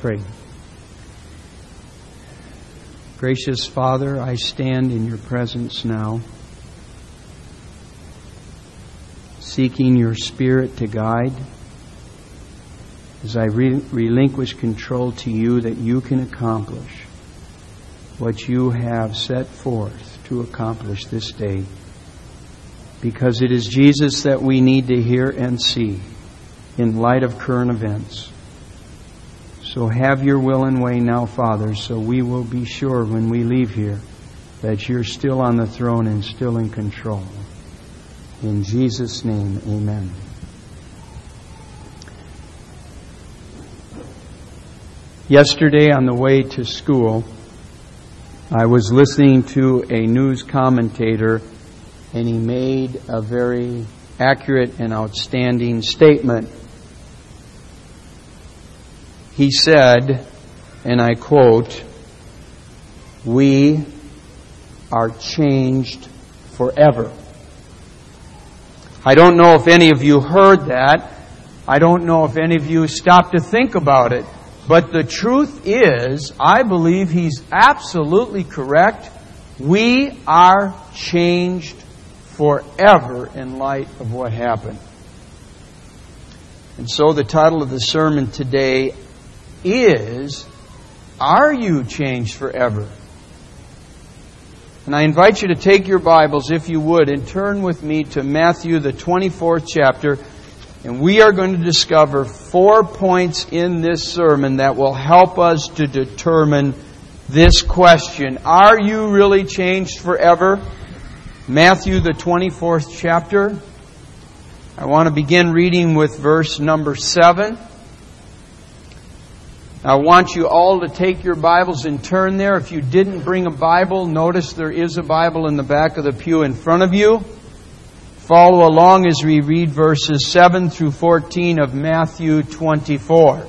Pray. Gracious Father, I stand in your presence now, seeking your Spirit to guide as I relinquish control to you, that you can accomplish what you have set forth to accomplish this day. Because it is Jesus that we need to hear and see in light of current events. So have your will and way now, Father, so we will be sure when we leave here that you're still on the throne and still in control. In Jesus' name, amen. Yesterday on the way to school, I was listening to a news commentator, and he made a very accurate and outstanding statement. He said, and I quote, "We are changed forever." I don't know if any of you heard that. I don't know if any of you stopped to think about it. But the truth is, I believe he's absolutely correct. We are changed forever in light of what happened. And so the title of the sermon today is, Are You Changed Forever? And I invite you to take your Bibles, if you would, and turn with me to Matthew, the 24th chapter. And we are going to discover 4 points in this sermon that will help us to determine this question. Are you really changed forever? Matthew, the 24th chapter. I want to begin reading with verse number 7. I want you all to take your Bibles and turn there. If you didn't bring a Bible, notice there is a Bible in the back of the pew in front of you. Follow along as we read verses 7 through 14 of Matthew 24.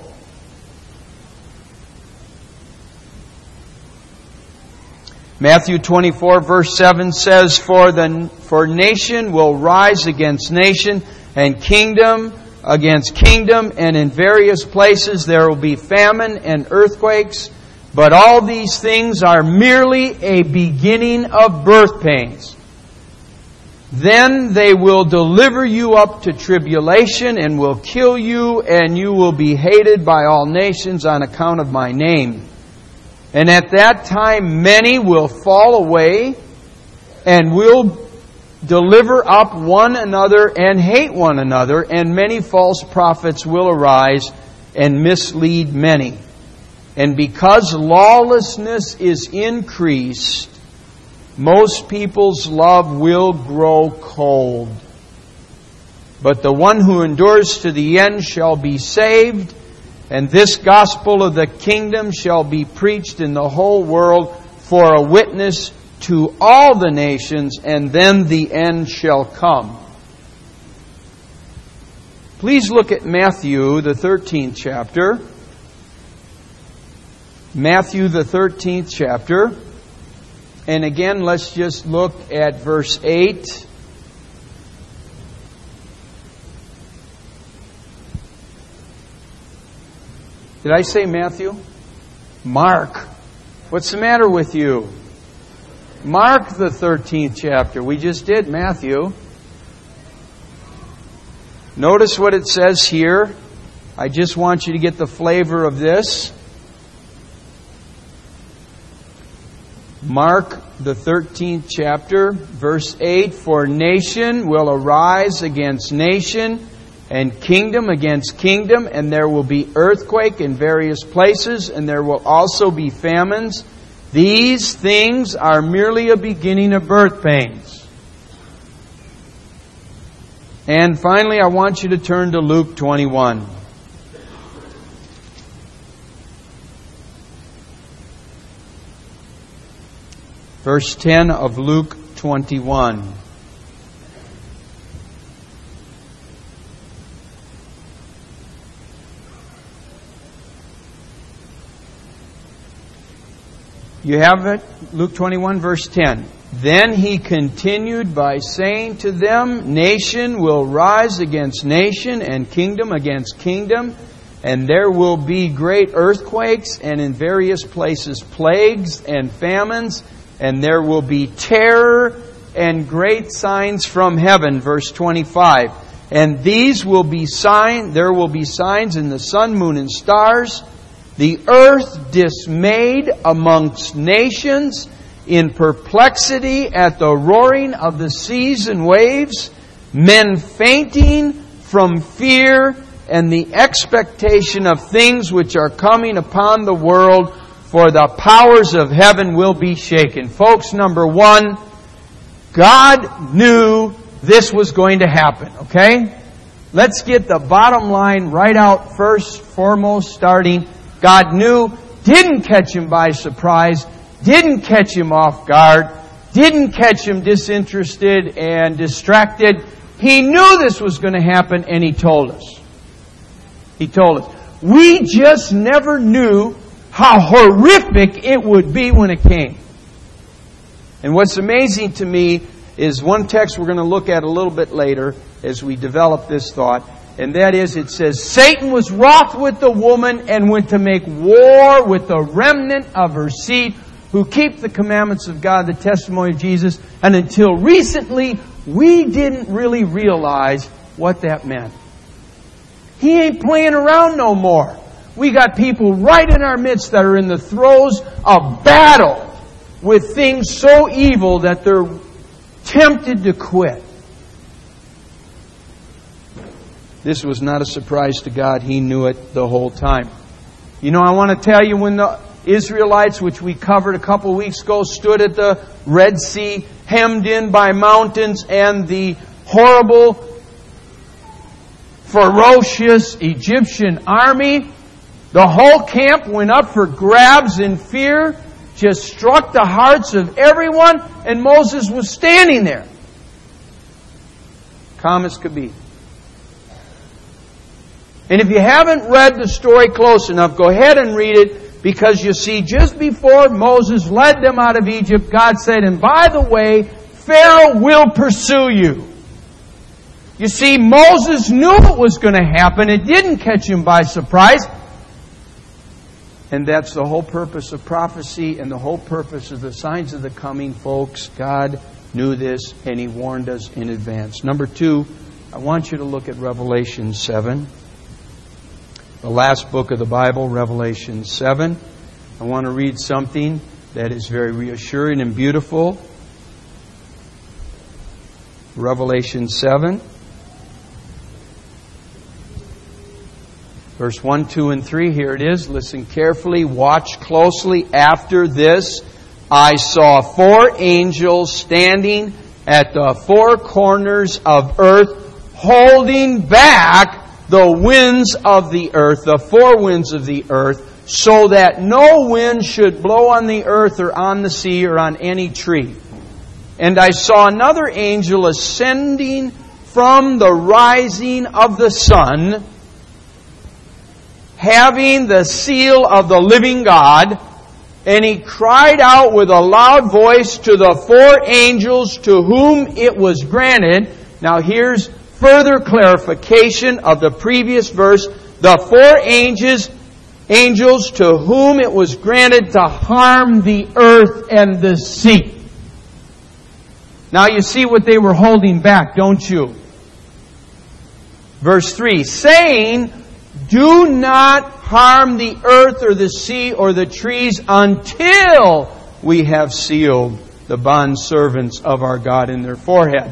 Matthew 24 verse 7 says, For nation will rise against nation, and kingdom against kingdom, and in various places there will be famine and earthquakes. But all these things are merely a beginning of birth pains. Then they will deliver you up to tribulation and will kill you, and you will be hated by all nations on account of my name. And at that time many will fall away and will deliver up one another and hate one another, and many false prophets will arise and mislead many. And because lawlessness is increased, most people's love will grow cold. But the one who endures to the end shall be saved, and this gospel of the kingdom shall be preached in the whole world for a witness to all the nations, and then the end shall come. Please look at Matthew, the 13th chapter. Matthew, the 13th chapter. And again, let's just look at verse 8. Did I say Matthew? Mark. What's the matter with you? Mark, the 13th chapter. We just did Matthew. Notice what it says here. I just want you to get the flavor of this. Mark, the 13th chapter, verse 8, For nation will arise against nation, and kingdom against kingdom, and there will be earthquake in various places, and there will also be famines. These things are merely a beginning of birth pains. And finally, I want you to turn to Luke 21. Verse 10 of Luke 21. You have it? Luke 21 verse 10. Then he continued by saying to them, Nation will rise against nation, and kingdom against kingdom. And there will be great earthquakes, and in various places plagues and famines, and there will be terror and great signs from heaven. Verse 25. And these will be there will be signs in the sun, moon, and stars. The earth dismayed amongst nations, in perplexity at the roaring of the seas and waves, men fainting from fear and the expectation of things which are coming upon the world, for the powers of heaven will be shaken. Folks, number one, God knew this was going to happen, okay? Let's get the bottom line right out first, foremost, starting. God knew, didn't catch Him by surprise, didn't catch Him off guard, didn't catch Him disinterested and distracted. He knew this was going to happen, and He told us. He told us. We just never knew how horrific it would be when it came. And what's amazing to me is one text we're going to look at a little bit later as we develop this thought. And that is, it says, Satan was wroth with the woman and went to make war with the remnant of her seed, who keep the commandments of God, the testimony of Jesus. And until recently, we didn't really realize what that meant. He ain't playing around no more. We got people right in our midst that are in the throes of battle with things so evil that they're tempted to quit. This was not a surprise to God. He knew it the whole time. You know, I want to tell you, when the Israelites, which we covered a couple of weeks ago, stood at the Red Sea, hemmed in by mountains and the horrible, ferocious Egyptian army, the whole camp went up for grabs in fear, just struck the hearts of everyone, and Moses was standing there, calm as could be. And if you haven't read the story close enough, go ahead and read it, because you see, just before Moses led them out of Egypt, God said, and by the way, Pharaoh will pursue you. You see, Moses knew it was going to happen. It didn't catch him by surprise. And that's the whole purpose of prophecy and the whole purpose of the signs of the coming, folks. God knew this, and He warned us in advance. Number two, I want you to look at Revelation 7. The last book of the Bible, Revelation 7. I want to read something that is very reassuring and beautiful. Revelation 7. Verse 1, 2, and 3, here it is. Listen carefully, watch closely. After this, I saw 4 angels standing at the 4 corners of earth, holding back the winds of the earth, the 4 winds of the earth, so that no wind should blow on the earth or on the sea or on any tree. And I saw another angel ascending from the rising of the sun, having the seal of the living God, and he cried out with a loud voice to the 4 angels to whom it was granted. Now here's further clarification of the previous verse. The 4 angels to whom it was granted to harm the earth and the sea. Now you see what they were holding back, don't you? Verse 3, saying, do not harm the earth or the sea or the trees until we have sealed the bondservants of our God in their forehead.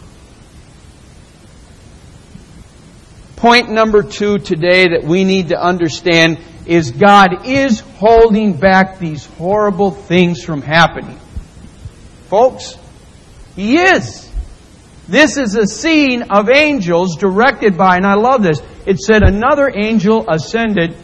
Point number 2 today that we need to understand is God is holding back these horrible things from happening. Folks, He is. This is a scene of angels directed by, and I love this, it said another angel ascending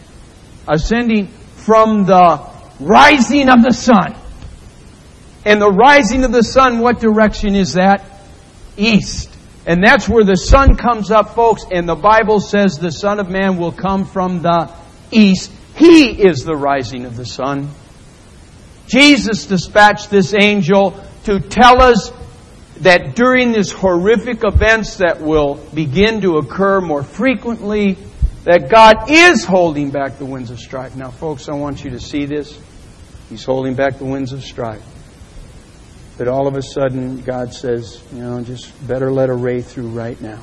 from the rising of the sun. And the rising of the sun, what direction is that? East. And that's where the sun comes up, folks. And the Bible says the Son of Man will come from the east. He is the rising of the sun. Jesus dispatched this angel to tell us that during these horrific events that will begin to occur more frequently, that God is holding back the winds of strife. Now, folks, I want you to see this. He's holding back the winds of strife. But all of a sudden, God says, just better let a ray through right now.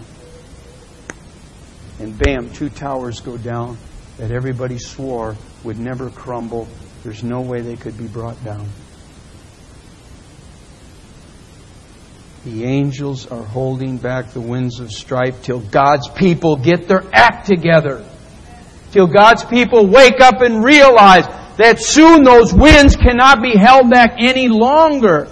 And bam, 2 towers go down that everybody swore would never crumble. There's no way they could be brought down. The angels are holding back the winds of strife till God's people get their act together. Till God's people wake up and realize that soon those winds cannot be held back any longer.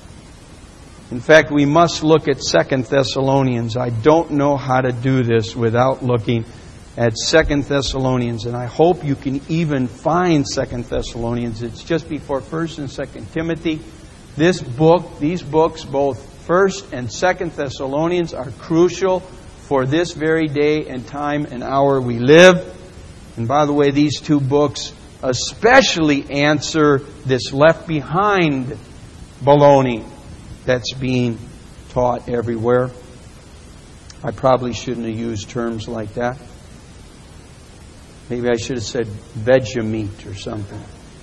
In fact, we must look at 2 Thessalonians. I don't know how to do this without looking at 2 Thessalonians. And I hope you can even find 2 Thessalonians. It's just before 1 and 2 Timothy. These books, both 1 and 2 Thessalonians, are crucial for this very day and time and hour we live. And by the way, these 2 books especially answer this left behind baloney that's being taught everywhere. I probably shouldn't have used terms like that. Maybe I should have said Vegemite or something.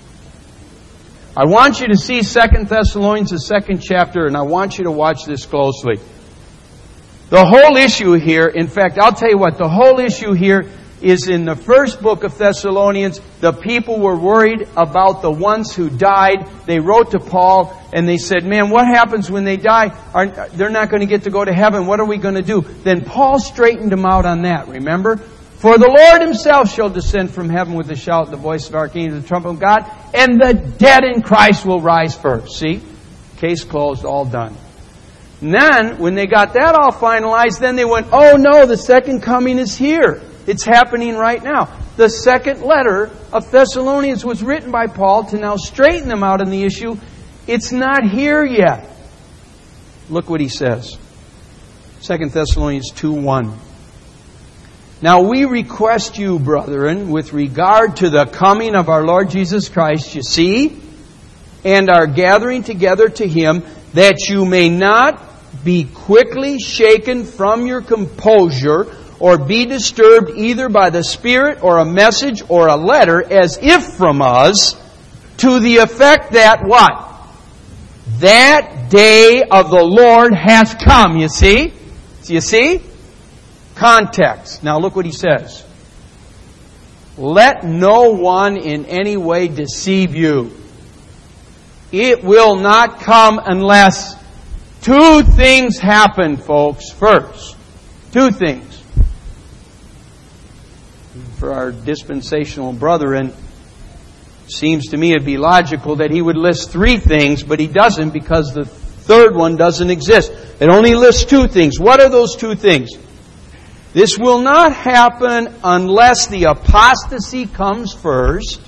I want you to see 2 Thessalonians, the 2nd chapter, and I want you to watch this closely. The whole issue here, in fact, I'll tell you what, the whole issue here is in the first book of Thessalonians. The people were worried about the ones who died. They wrote to Paul and they said, man, what happens when they die? They're not going to get to go to heaven. What are we going to do? Then Paul straightened them out on that, remember? For the Lord Himself shall descend from heaven with a shout, the voice of archangel, the trumpet of God, and the dead in Christ will rise first. See? Case closed, all done. And then, when they got that all finalized, then they went, oh no, the second coming is here. It's happening right now. The second letter of Thessalonians was written by Paul to now straighten them out on the issue. It's not here yet. Look what he says. 2 Thessalonians 2:1. Now we request you, brethren, with regard to the coming of our Lord Jesus Christ, you see, and our gathering together to Him, that you may not be quickly shaken from your composure, or be disturbed either by the Spirit or a message or a letter, as if from us, to the effect that what? That day of the Lord has come. You see? You see? Context. Now look what he says. Let no one in any way deceive you. It will not come unless 2 things happen, folks. First, 2 things. For our dispensational brethren, seems to me it'd be logical that he would list 3 things, but he doesn't, because the third one doesn't exist. It only lists 2 things. What are those 2 things? This will not happen unless the apostasy comes first.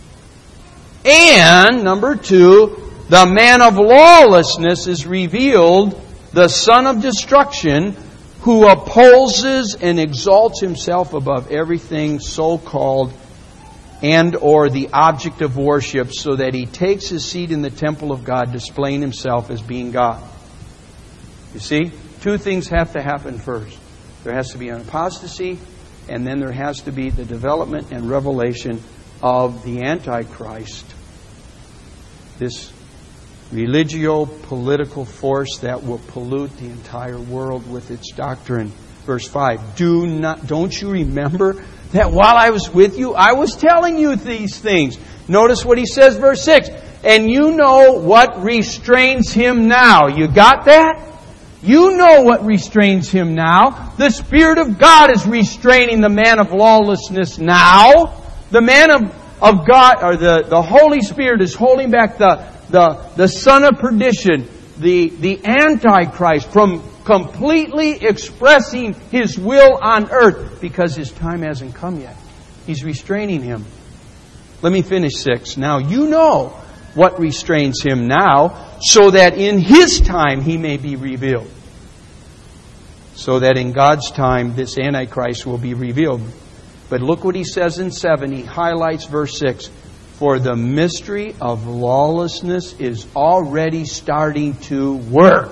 And, number 2, the man of lawlessness is revealed, the son of destruction, who opposes and exalts himself above everything so-called and or the object of worship, so that he takes his seat in the temple of God, displaying himself as being God. You see, 2 things have to happen first. There has to be an apostasy, and then there has to be the development and revelation of the Antichrist. This religio-political force that will pollute the entire world with its doctrine. Verse 5. Don't you remember that while I was with you, I was telling you these things? Notice what he says, verse 6. And you know what restrains him now. You got that? You know what restrains him now. The Spirit of God is restraining the man of lawlessness now. The man of God, or the Holy Spirit, is holding back the son of perdition, the Antichrist, from completely expressing his will on earth, because his time hasn't come yet. He's restraining him. Let me finish 6. Now you know what restrains him now, so that in His time He may be revealed. So that in God's time this Antichrist will be revealed. But look what he says in 7. He highlights verse 6. For the mystery of lawlessness is already starting to work.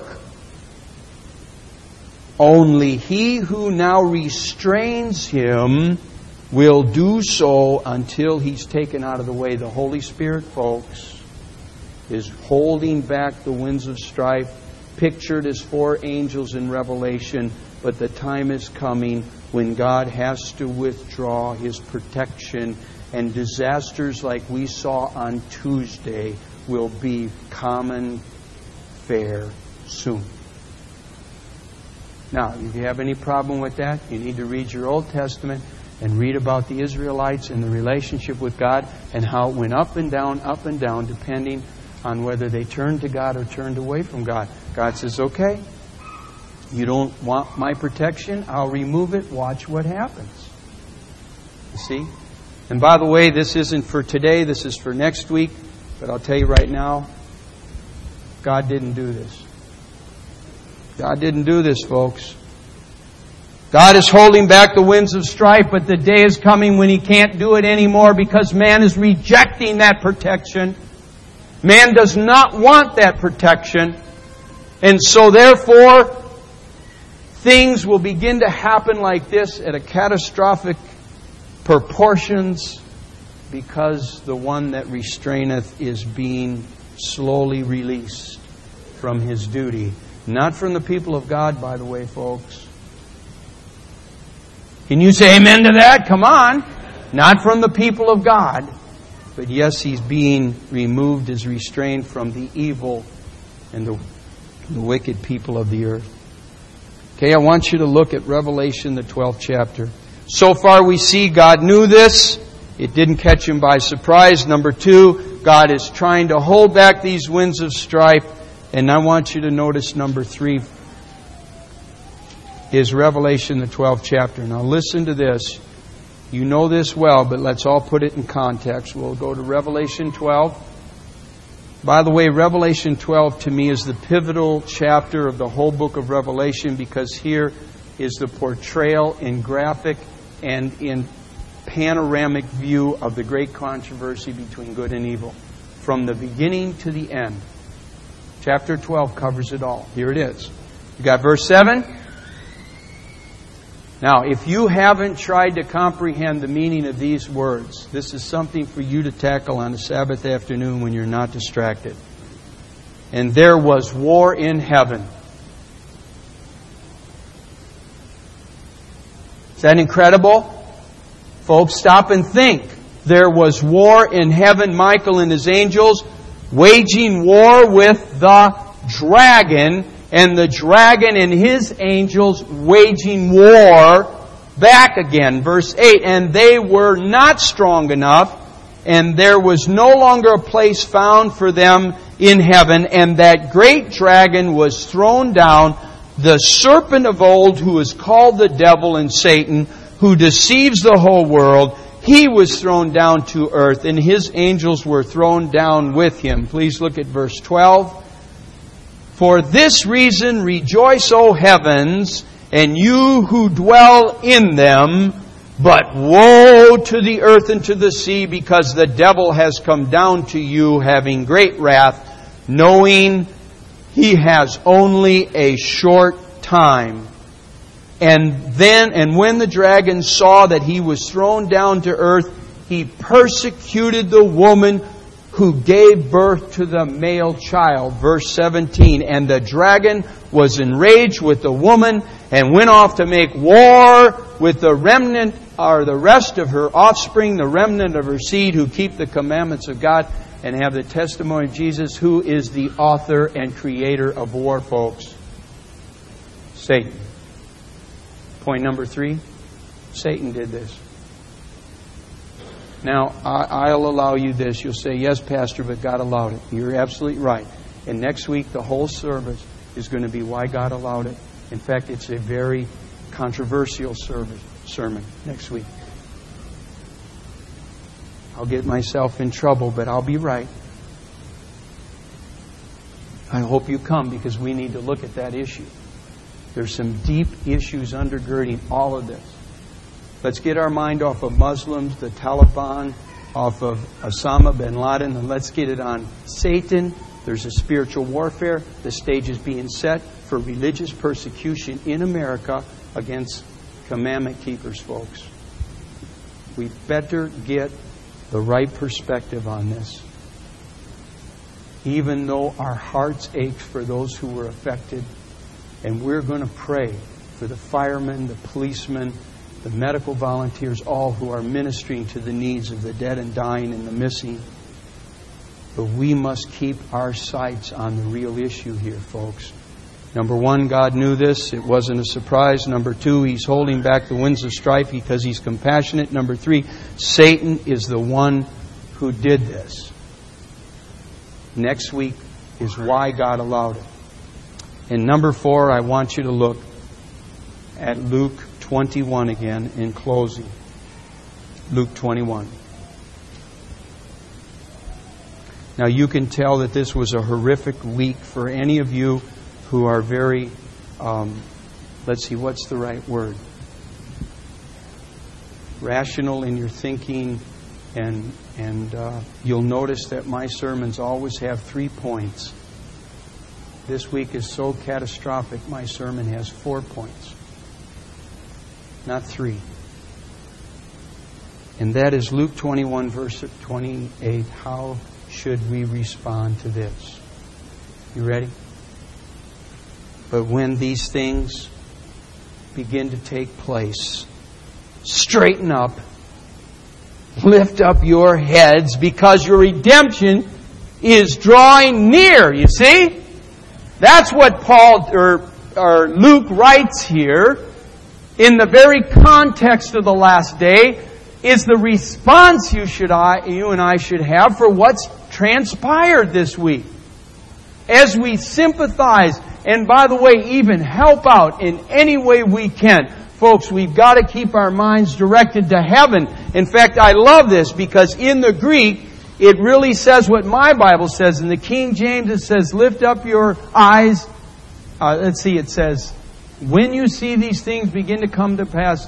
Only he who now restrains him will do so until He's taken out of the way. The Holy Spirit, folks, is holding back the winds of strife, pictured as 4 angels in Revelation, but the time is coming when God has to withdraw His protection, and disasters like we saw on Tuesday will be common fare soon. Now, if you have any problem with that, you need to read your Old Testament and read about the Israelites and the relationship with God and how it went up and down, depending on whether they turned to God or turned away from God. God says, okay, you don't want my protection, I'll remove it, watch what happens. You see? And by the way, this isn't for today, this is for next week, but I'll tell you right now, God didn't do this. God didn't do this, folks. God is holding back the winds of strife, but the day is coming when He can't do it anymore because man is rejecting that protection. Man does not want that protection. And so therefore, things will begin to happen like this at a catastrophic proportions because the one that restraineth is being slowly released from his duty. Not from the people of God, by the way, folks. Can you say amen to that? Come on. Not from the people of God. But yes, he's being removed as restrained from the evil and the wicked people of the earth. Okay, I want you to look at Revelation, the 12th chapter. So far we see God knew this. It didn't catch Him by surprise. Number 2, God is trying to hold back these winds of strife. And I want you to notice number 3 is Revelation, the 12th chapter. Now listen to this. You know this well, but let's all put it in context. We'll go to Revelation 12. By the way, Revelation 12 to me is the pivotal chapter of the whole book of Revelation, because here is the portrayal in graphic and in panoramic view of the great controversy between good and evil. From the beginning to the end. Chapter 12 covers it all. Here it is. You got verse 7? Now, if you haven't tried to comprehend the meaning of these words, this is something for you to tackle on a Sabbath afternoon when you're not distracted. And there was war in heaven. Is that incredible? Folks, stop and think. There was war in heaven, Michael and his angels waging war with the dragon, and the dragon and his angels waging war back again. Verse 8, and they were not strong enough, and there was no longer a place found for them in heaven, and that great dragon was thrown down, the serpent of old, who is called the devil and Satan, who deceives the whole world. He was thrown down to earth, and his angels were thrown down with him. Please look at verse 12. For this reason rejoice, O heavens, and you who dwell in them. But woe to the earth and to the sea, because the devil has come down to you, having great wrath, knowing he has only a short time. And when the dragon saw that he was thrown down to earth, he persecuted the woman who gave birth to the male child. Verse 17, and the dragon was enraged with the woman and went off to make war with the remnant, or the rest of her offspring, the remnant of her seed, who keep the commandments of God and have the testimony of Jesus, who is the author and creator of war, folks. Satan. Point number 3, Satan did this. Now, I'll allow you this. You'll say, yes, Pastor, but God allowed it. You're absolutely right. And next week, the whole service is going to be why God allowed it. In fact, it's a very controversial sermon next week. I'll get myself in trouble, but I'll be right. I hope you come, because we need to look at that issue. There's some deep issues undergirding all of this. Let's get our mind off of Muslims, the Taliban, off of Osama bin Laden, and let's get it on Satan. There's a spiritual warfare. The stage is being set for religious persecution in America against commandment keepers, folks. We better get the right perspective on this. Even though our hearts ache for those who were affected, and we're going to pray for the firemen, the policemen, the medical volunteers, all who are ministering to the needs of the dead and dying and the missing. But we must keep our sights on the real issue here, folks. Number one, God knew this. It wasn't a surprise. Number two, He's holding back the winds of strife because He's compassionate. Number three, Satan is the one who did this. Next week is why God allowed it. And number four, I want you to look at Luke 21 again in closing. Luke 21. Now you can tell that this was a horrific week for any of you who are very, let's see, what's the right word? Rational in your thinking, and you'll notice that my sermons always have 3 points. This week is so catastrophic, my sermon has 4 points, not 3. And that is Luke 21, verse 28. How should we respond to this? You ready? But when these things begin to take place, straighten up, lift up your heads, because your redemption is drawing near. You see? That's what Paul or Luke writes here in the very context of the last day, is the response you and I should have for what's transpired this week. As we sympathize, and by the way, even help out in any way we can. Folks, we've got to keep our minds directed to heaven. In fact, I love this because in the Greek, it really says what my Bible says. In the King James, it says, lift up your eyes. It says, when you see these things begin to come to pass,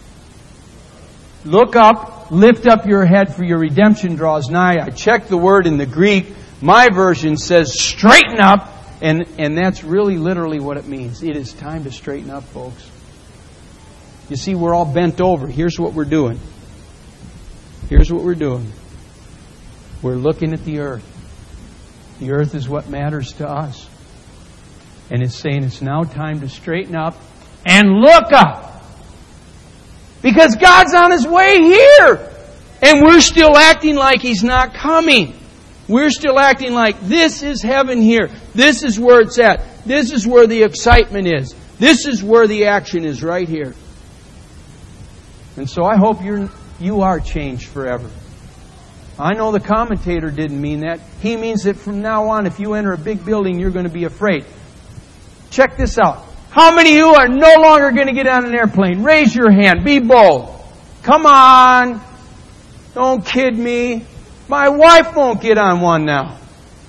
look up, lift up your head, for your redemption draws nigh. I checked the word in the Greek. My version says, straighten up. And that's really literally what it means. It is time to straighten up, folks. You see, we're all bent over. Here's what we're doing. Here's what we're doing. We're looking at the earth. The earth is what matters to us. And it's saying it's now time to straighten up and look up. Because God's on His way here. And we're still acting like He's not coming. We're still acting like this is heaven here. This is where it's at. This is where the excitement is. This is where the action is, right here. And so I hope you are changed forever. I know the commentator didn't mean that. He means that from now on, if you enter a big building, you're going to be afraid. Check this out. How many of you are no longer going to get on an airplane? Raise your hand. Be bold. Come on. Don't kid me. My wife won't get on one now.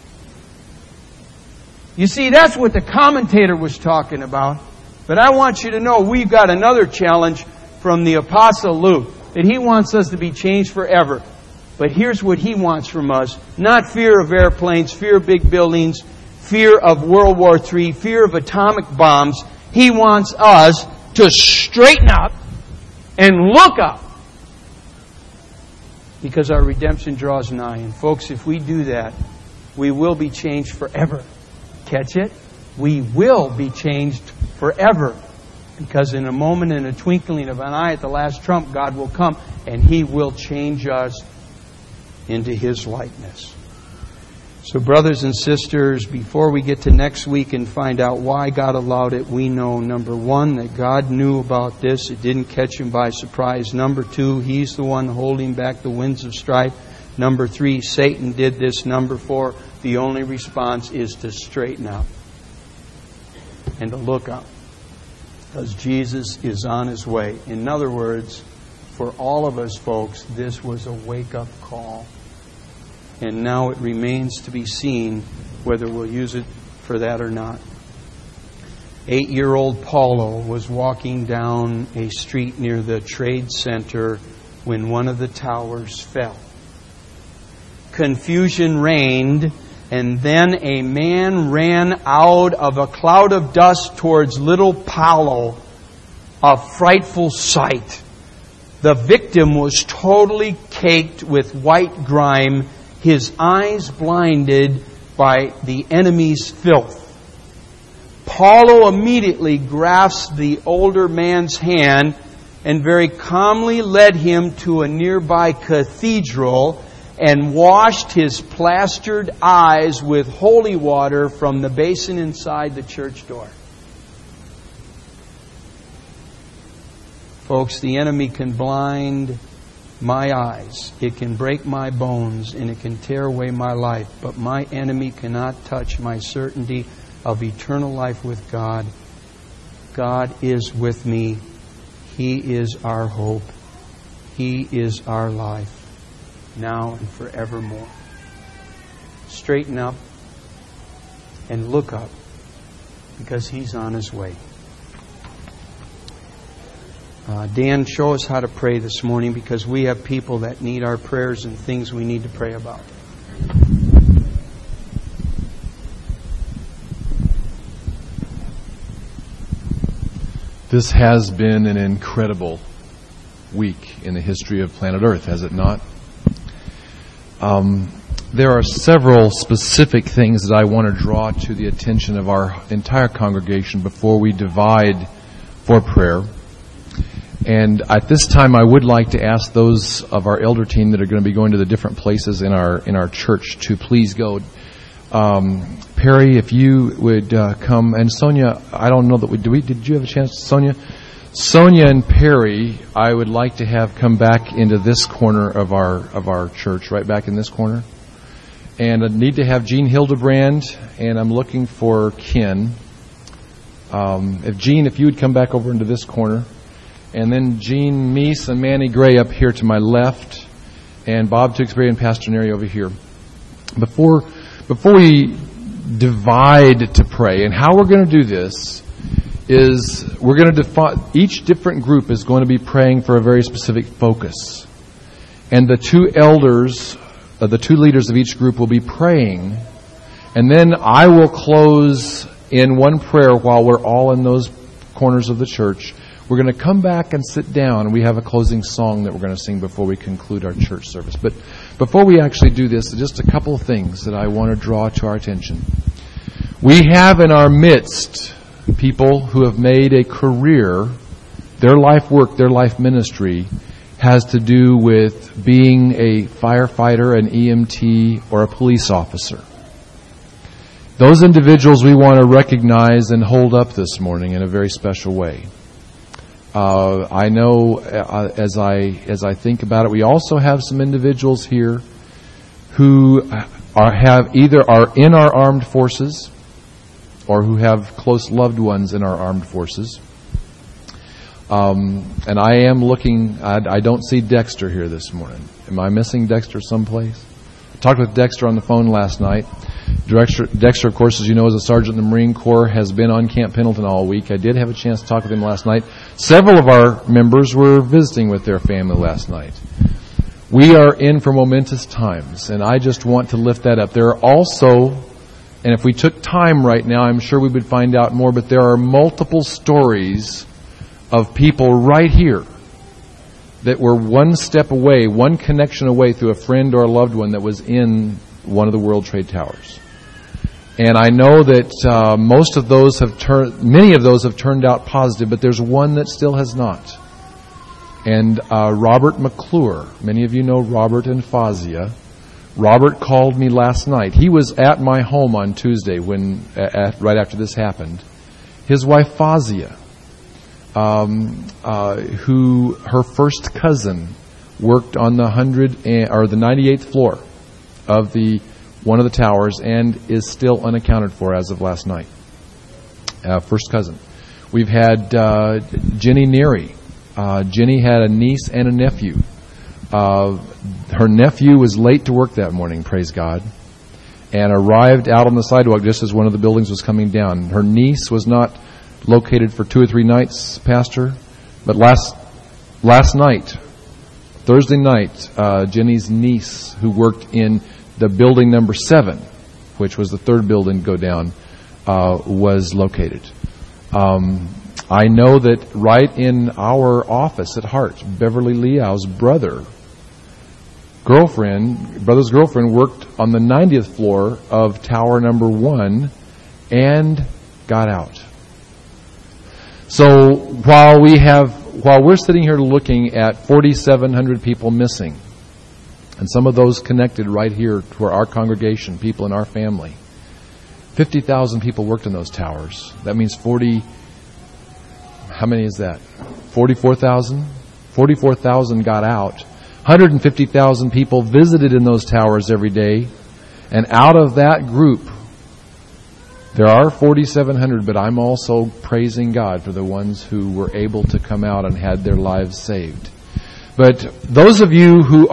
You see, that's what the commentator was talking about. But I want you to know we've got another challenge from the Apostle Luke, that he wants us to be changed forever. But here's what he wants from us. Not fear of airplanes, fear of big buildings, fear of World War III, fear of atomic bombs. He wants us to straighten up and look up. Because our redemption draws nigh. And folks, if we do that, we will be changed forever. Catch it? We will be changed forever. Because in a moment, in a twinkling of an eye, at the last trump, God will come and He will change us into His likeness. So brothers and sisters, before we get to next week and find out why God allowed it, we know, number one, that God knew about this. It didn't catch Him by surprise. Number two, He's the one holding back the winds of strife. Number three, Satan did this. Number four, the only response is to straighten up and to look up. Because Jesus is on His way. In other words, for all of us folks, this was a wake-up call. And now it remains to be seen whether we'll use it for that or not. 8-year-old Paulo was walking down a street near the Trade Center when one of the towers fell. Confusion reigned, and then a man ran out of a cloud of dust towards little Paulo, a frightful sight. The victim was totally caked with white grime, his eyes blinded by the enemy's filth. Paulo immediately grasped the older man's hand and very calmly led him to a nearby cathedral and washed his plastered eyes with holy water from the basin inside the church door. Folks, the enemy can blind my eyes, it can break my bones, and it can tear away my life, but my enemy cannot touch my certainty of eternal life with God. God is with me. He is our hope. He is our life, now and forevermore. Straighten up and look up, because He's on His way. Dan, show us how to pray this morning, because we have people that need our prayers and things we need to pray about. This has been an incredible week in the history of planet Earth, has it not? There are several specific things that I want to draw to the attention of our entire congregation before we divide for prayer. And at this time, I would like to ask those of our elder team that are going to be going to the different places in our church to please go. Perry, if you would come, and Sonia, I don't know that did you have a chance, Sonia? Sonia and Perry, I would like to have come back into this corner of our church, right back in this corner. And I need to have Jean Hildebrand, and I'm looking for Ken. If you would come back over into this corner. And then Jean Meese and Manny Gray up here to my left, and Bob Tewksbury and Pastor Neri over here. Before we divide to pray, and how we're going to do this is we're going to define, each different group is going to be praying for a very specific focus. And the two elders, the two leaders of each group will be praying, and then I will close in one prayer while we're all in those corners of the church. We're going to come back and sit down, and we have a closing song that we're going to sing before we conclude our church service. But before we actually do this, just a couple of things that I want to draw to our attention. We have in our midst people who have made a career, their life work, their life ministry has to do with being a firefighter, an EMT, or a police officer. Those individuals we want to recognize and hold up this morning in a very special way. I know as I think about it, we also have some individuals here who are in our armed forces or who have close loved ones in our armed forces. And I am looking, I don't see Dexter here this morning. Am I missing Dexter someplace? I talked with Dexter on the phone last night. Dexter, of course, as you know, is a sergeant in the Marine Corps, has been on Camp Pendleton all week. I did have a chance to talk with him last night. Several of our members were visiting with their family last night. We are in for momentous times, and I just want to lift that up. There are also, and if we took time right now, I'm sure we would find out more, but there are multiple stories of people right here that were one step away, one connection away through a friend or a loved one that was in one of the World Trade Towers. And I know that many of those have turned out positive, but there's one that still has not. And Robert McClure, many of you know Robert and Fazia. Robert called me last night. He was at my home on Tuesday right after this happened. His wife Fazia, who her first cousin worked on the 98th floor of one of the towers and is still unaccounted for as of last night. First cousin. We've had Jenny Neary. Jenny had a niece and a nephew. Her nephew was late to work that morning, praise God, and arrived out on the sidewalk just as one of the buildings was coming down. Her niece was not located for 2 or 3 nights, Pastor, but last night, Thursday night, Jenny's niece, who worked in the building number 7, which was the third building to go down, was located. I know that right in our office at Hart, Beverly Liao's brother's girlfriend worked on the 90th floor of tower number 1 and got out. So while we're sitting here looking at 4,700 people missing, and some of those connected right here to our congregation, people in our family, 50,000 people worked in those towers. That means how many is that? 44,000? 44,000 got out. 150,000 people visited in those towers every day. And out of that group, there are 4,700, but I'm also praising God for the ones who were able to come out and had their lives saved. But those of you who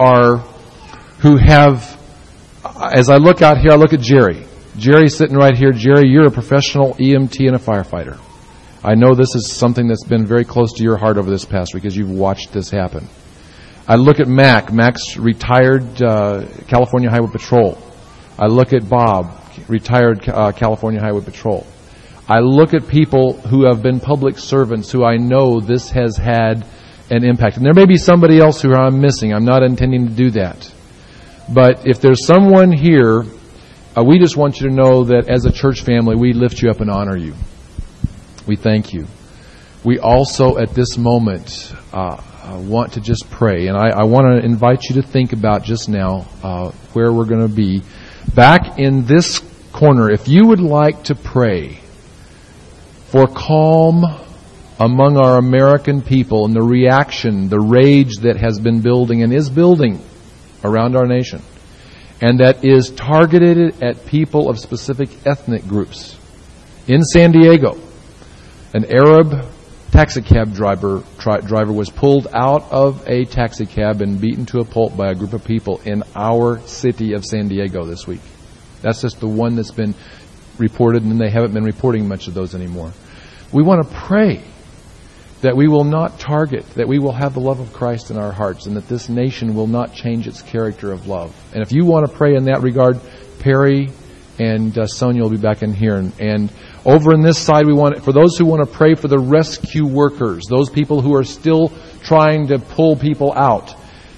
have, as I look out here, I look at Jerry. Jerry's sitting right here. Jerry, you're a professional EMT and a firefighter. I know this is something that's been very close to your heart over this past week as you've watched this happen. I look at Mac. Mac's retired California Highway Patrol. I look at Bob, retired California Highway Patrol. I look at people who have been public servants who I know this has had an impact. And there may be somebody else who I'm missing. I'm not intending to do that. But if there's someone here, we just want you to know that as a church family, we lift you up and honor you. We thank you. We also, at this moment, want to just pray. And I want to invite you to think about just now where we're going to be. Back in this corner, if you would like to pray for calm among our American people and the reaction, the rage that has been building and is building around our nation, and that is targeted at people of specific ethnic groups. In San Diego, an Arab taxicab driver was pulled out of a taxicab and beaten to a pulp by a group of people in our city of San Diego this week. That's just the one that's been reported, and they haven't been reporting much of those anymore. We want to pray that we will not target, that we will have the love of Christ in our hearts, and that this nation will not change its character of love. And if you want to pray in that regard, Perry and Sonia will be back in here. And over in this side, we want, for those who want to pray for the rescue workers, those people who are still trying to pull people out,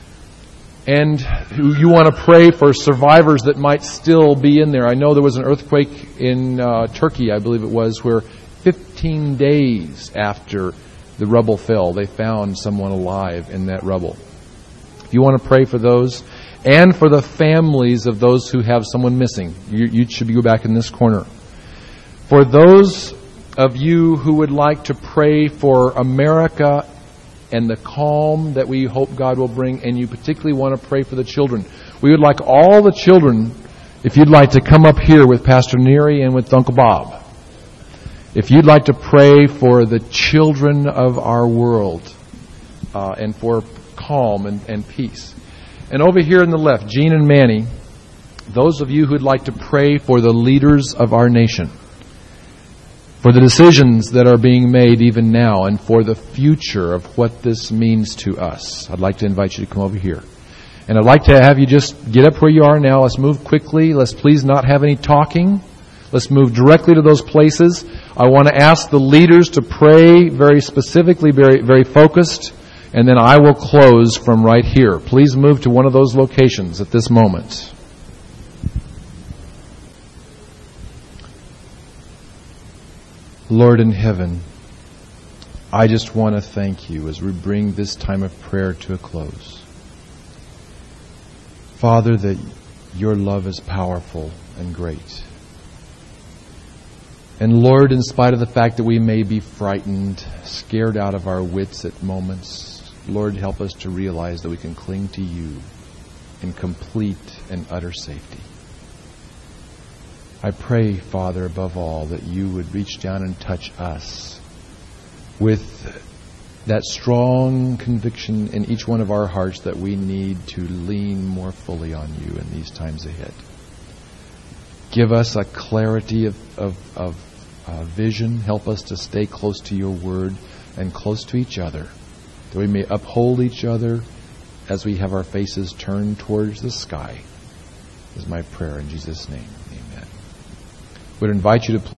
and who you want to pray for survivors that might still be in there. I know there was an earthquake in Turkey, I believe it was, where 15 days after the rubble fell, they found someone alive in that rubble. If you want to pray for those, and for the families of those who have someone missing, you should go back in this corner. For those of you who would like to pray for America and the calm that we hope God will bring, and you particularly want to pray for the children, we would like all the children, if you'd like to come up here with Pastor Neary and with Uncle Bob. If you'd like to pray for the children of our world and for calm and peace. And over here on the left, Gene and Manny, those of you who'd like to pray for the leaders of our nation, for the decisions that are being made even now, and for the future of what this means to us, I'd like to invite you to come over here. And I'd like to have you just get up where you are now. Let's move quickly. Let's please not have any talking. Let's move directly to those places. I want to ask the leaders to pray very specifically, very, very focused, and then I will close from right here. Please move to one of those locations at this moment. Lord in heaven, I just want to thank you as we bring this time of prayer to a close. Father, that your love is powerful and great. And Lord, in spite of the fact that we may be frightened, scared out of our wits at moments, Lord, help us to realize that we can cling to you in complete and utter safety. I pray, Father, above all, that you would reach down and touch us with that strong conviction in each one of our hearts that we need to lean more fully on you in these times ahead. Give us a clarity of vision. Help us to stay close to your word and close to each other, that we may uphold each other as we have our faces turned towards the sky, is my prayer in Jesus' name. Amen. I would invite you to